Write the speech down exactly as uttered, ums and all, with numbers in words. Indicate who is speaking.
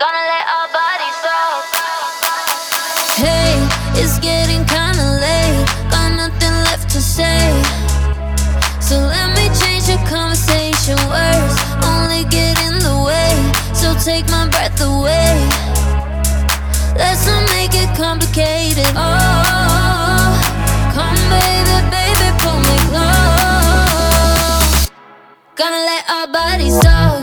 Speaker 1: Gonna let our bodies talk.
Speaker 2: Hey, it's getting kinda late, got nothing left to say. So let me change the conversation. Words only get in the way, so take my breath away. Let's not make it complicated. Oh, come baby, baby, pull me close. Gonna let our bodies talk.